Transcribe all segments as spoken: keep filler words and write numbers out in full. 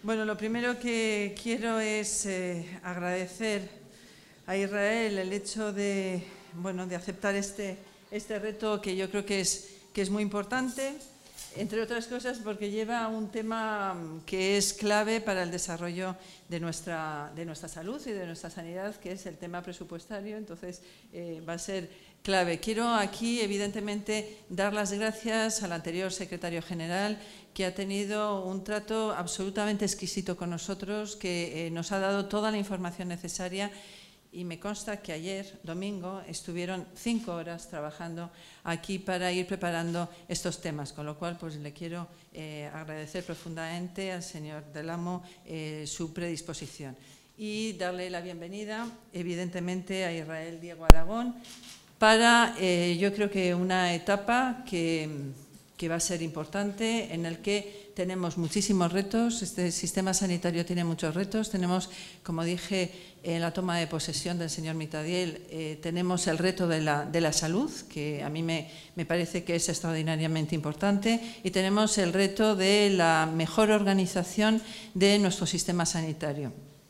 Bueno, lo primero que quiero es eh, agradecer a Israel el hecho de, bueno, de aceptar este, este reto que yo creo que es, que es muy importante, entre otras cosas porque lleva un tema que es clave para el desarrollo de nuestra, de nuestra salud y de nuestra sanidad, que es el tema presupuestario. Entonces, eh, va a ser clave. Quiero aquí, evidentemente, dar las gracias al anterior secretario general, que ha tenido un trato absolutamente exquisito con nosotros, que eh, nos ha dado toda la información necesaria. Y me consta que ayer, domingo, estuvieron cinco horas trabajando aquí para ir preparando estos temas, con lo cual pues, le quiero eh, agradecer profundamente al señor Del Amo eh, su predisposición. Y darle la bienvenida, evidentemente, a Israel Diego Aragón para, eh, yo creo que una etapa que, que va a ser importante, en el que tenemos muchísimos retos. Este sistema sanitario tiene muchos retos. Tenemos, como dije, en la toma de posesión del señor Mitadiel, eh, tenemos el reto de la, de la salud, que a mí me, me parece que es extraordinariamente importante, y tenemos el reto de la mejor organización de nuestro sistema sanitario.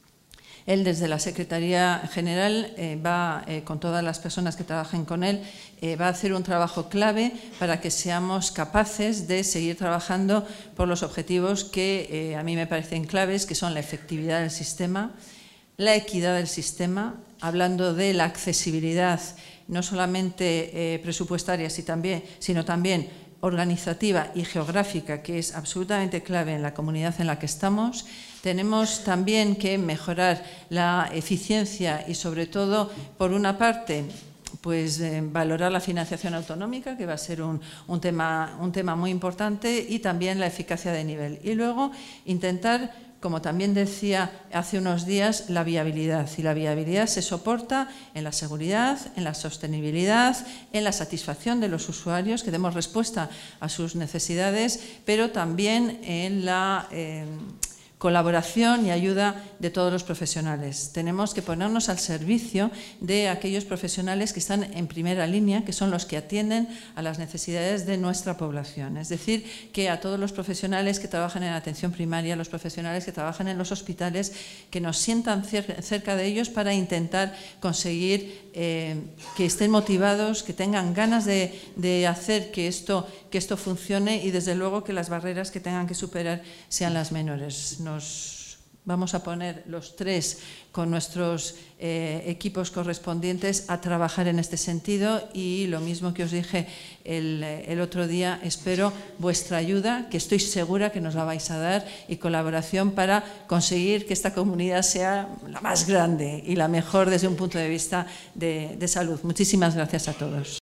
Él, desde la Secretaría General, eh, va, eh, con todas las personas que trabajen con él, eh, va a hacer un trabajo clave para que seamos capaces de seguir trabajando por los objetivos que eh, a mí me parecen claves, que son la efectividad del sistema, la equidad del sistema, hablando de la accesibilidad, no solamente eh, presupuestaria, sino también organizativa y geográfica, que es absolutamente clave en la comunidad en la que estamos. Tenemos también que mejorar la eficiencia y, sobre todo, por una parte, pues eh, valorar la financiación autonómica, que va a ser un, un, tema, un tema muy importante, y también la eficacia de nivel. Y luego intentar, como también decía hace unos días, la viabilidad. Y la viabilidad se soporta en la seguridad, en la sostenibilidad, en la satisfacción de los usuarios, que demos respuesta a sus necesidades, pero también en la eh, colaboración y ayuda de todos los profesionales. Tenemos que ponernos al servicio de aquellos profesionales que están en primera línea, que son los que atienden a las necesidades de nuestra población. Es decir, que a todos los profesionales que trabajan en atención primaria, los profesionales que trabajan en los hospitales, que nos sientan cerca de ellos para intentar conseguir eh, que estén motivados, que tengan ganas de, de hacer que esto, que esto funcione, y desde luego que las barreras que tengan que superar sean las menores. Nos vamos a poner los tres con nuestros eh, equipos correspondientes a trabajar en este sentido, y lo mismo que os dije el, el otro día, espero vuestra ayuda, que estoy segura que nos la vais a dar, y colaboración para conseguir que esta comunidad sea la más grande y la mejor desde un punto de vista de, de salud. Muchísimas gracias a todos.